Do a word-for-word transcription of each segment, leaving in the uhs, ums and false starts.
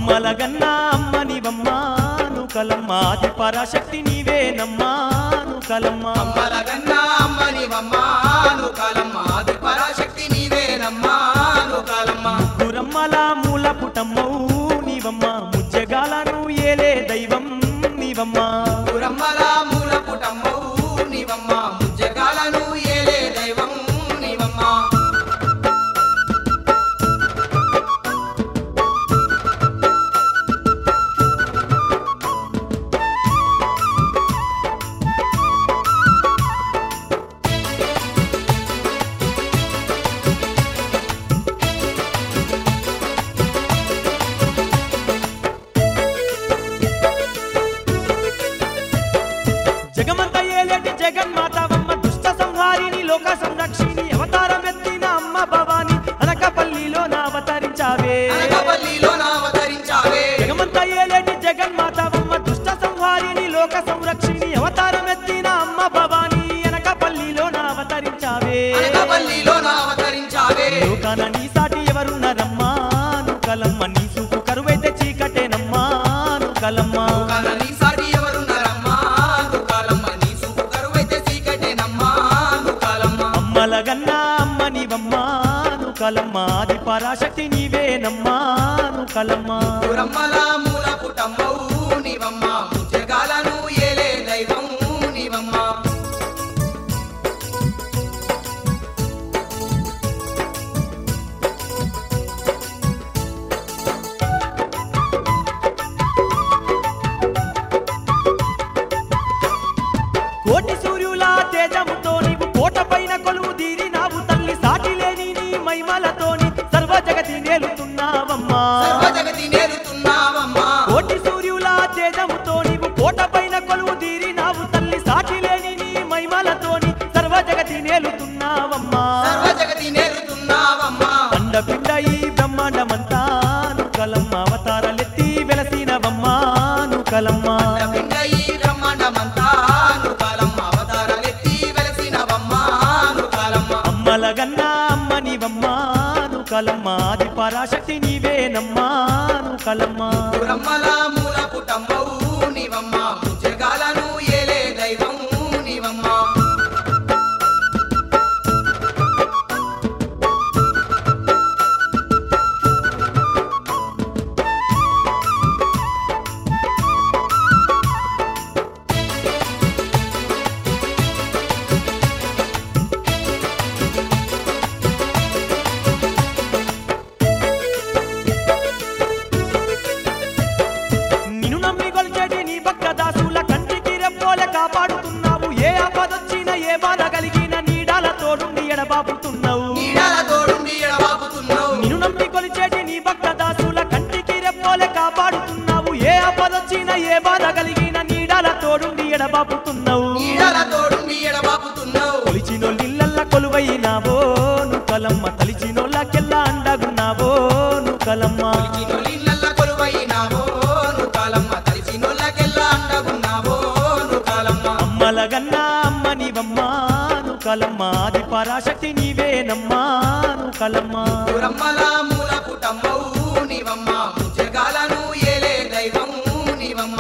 అమ్మలగన్నా అమ్మ నీవమ్మ నూకలమ్మ ఆది పరాశక్తి నీవేనమ్మ నూకలమ్మ అమ్మలగన్నా అమ్మ నీవమ్మ నూకలమ్మ ఆది పరాశక్తి నీవేనమ్మ నూకలమ్మ ముగ్గురమ్మల మూల పుటమ్మవు నీవమ్మ ముజ్జగాలను ఏలే దైవం నీవమ్మ ముగ్గురమ్మల మూల పుటమ్మవు నీవమ్మ ముజ్జగాలను ఏలే దైవం నీవమ్మ జగమంత ఏలేటి జగన్మాతవమ్మ దుష్ట సంహారిణి లోక సంరక్షిణి అవతారమెత్తిన అమ్మ భవాని అనకపల్లిలో నా అవతరించావే అనకపల్లిలో నా అవతరించావే జగమంత ఏలేటి జగన్మాతవమ్మ దుష్ట సంహారిణి లోక సంరక్షిణి అవతారమెత్తిన అమ్మ భవాని అనకపల్లిలో నా అవతరించావే అనకపల్లిలో నా అవతరించావే లోకాన నీ సాటి ఎవరున్నారమ్మా నూకలమ్మ నీ చూపు కరువైతే చీకటేనమ్మా నూకలమ్మ లోకాన నీ సాటి ఎవరున్నారమ్మా నూకలమ్మ నీ చూపు కరువైతే చీకటేనమ్మా నూకలమ్మ అమ్మలగన్నా అమ్మ నీవమ్మ నూకలమ్మ ఆది పరాశక్తి నీవేనమ్మా నూకలమ్మ ముగ్గురమ్మల మూల పుటమ్మవు నీవమ్మ ముజ్జగాలను ఏలే దైవం నీవమ్మ కోటి సూర్యుల తేజముతో నీవు కోట పైన కొలువు తీరినావు తల్లి సాటి లేని నీ మైమలతోని సర్వ జగతి నేలుతున్నావమ్మా సర్వ జగతి నేలుతున్నావమ్మా కోటి సూర్యుల తేజముతో నీవు కోట పైన కొలువు తీరినావు తల్లి సాటి లేని నీ మైమలతోని సర్వ జగతి నేలుతున్నావమ్మా సర్వ జగతి నేలుతున్నావమ్మా అండపిండ ఈ బ్రహ్మాండమంతా నూకలమ్మ అవతారలెత్తి వెలసినవమ్మా నూకలమ్మ పిండ ఈ బ్రహ్మాండమంతా నూకలమ్మ అవతారలెత్తి వెలసినవమ్మా నూకలమ్మ అమ్మలగన్నా అమ్మ నీవమ్మ నూకలమ్మ ఆది పరాశక్తి నీవేనమ్మా నూకలమ్మ ముగ్గురమ్మల మూల పుటమ్మవు నీవమ్మ ముజ్జగాలను ఏలే దైవం నీవమ్మ నిన్ను నమ్మి కొలిచేటి నీ భక్త దాసుల కంటికి రెప్పోలే కాపాడుతున్నావు ఏ ఆపదొచ్చిన ఏ బాధ కలిగిన నీడాల తోడుండి ఎడబాపుతున్నావు నీడల తోడుండి ఎడబాపుతున్నావు నిన్ను నమ్మి కొలిచేటి నీ భక్త దాసుల కంటికి రెప్పోలే కాపాడుతున్నావు ఏ ఆపదొచ్చిన ఏ బాధ కలిగిన నీడాల తోడుండి ఎడబాపుతున్నావు నీడల తోడుండి ఎడబాపుతున్నావు కొలిచినోళ్ళ కొలువైనావో నూకలమ్మ తలిచినోళ్ళకెల్లా అండగున్నావో నూకలమ్మ కొలిచినోళ్ళ కొలువైనావో నూకలమ్మ తలిచినోళ్ళకెల్లా అండగున్నావో నూకలమ్మ అమ్మలగన్నా అమ్మ నీవమ్మ నూకలమ్మ ఆది పరాశక్తి నీవేనమ్మా నూకలమ్మ ముగ్గురమ్మల మూల పుటమ్మవు నీవమ్మ ముజ్జగాలను ఏలే దైవం నీవమ్మ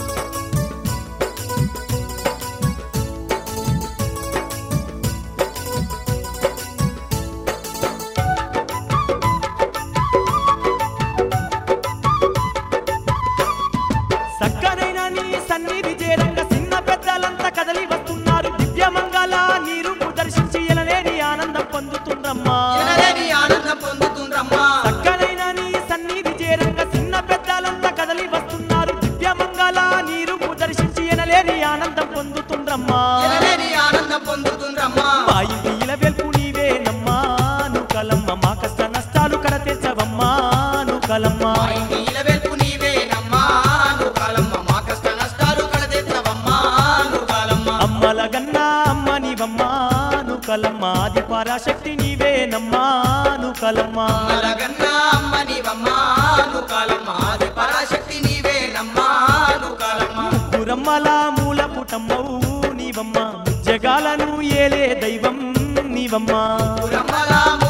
సక్కనైన నీ సన్నిధి చేరంగ చిన్న పెద్దలంతా కదలి వస్తున్నారు దివ్యమంగళ నీ రూపు దర్శించి ఎనలేని ఆనందం పొందుతుందమ్మా ఎనలేని ఆనందం పొందుతుండ్రమ్మా సక్కనైన నీ సన్నిధి చేరంగ చిన్న పెద్దలంతా కదలి వస్తున్నారు దివ్యమంగళ నీ రూపు దర్శించి ఎనలేని ఆనందం పొందుతుండ్రమ్మా ఎనలేని ఆనందం పొందుతుండ్రమ్మా మా ఇంటి ఇలవెల్పు నీవేనమ్మా నూకలమ్మ మా కష్ట నష్టాలు కడతెచ్చవమ్మా నూకలమ్మ మా ఇంటి ఇలవెల్పు నీవేనమ్మా నూకలమ్మ మా కష్ట నష్టాలు కడతెత్తవమ్మా నూకలమ్మ అమ్మలగన్నా అమ్మ నీవమ్మ నూకలమ్మ ఆది పరాశక్తి నీవేనమ్మా నూకలమ్మ అమ్మలగన్నా అమ్మ నీవమ్మ నూకలమ్మ ఆది పరాశక్తి నీవేనమ్మా నూకలమ్మ ముగ్గురమ్మల మూల పుటమ్మవు నీవమ్మ ముజ్జగాలను ఏలే దైవం నీవమ్మ ముగ్గురమ్మల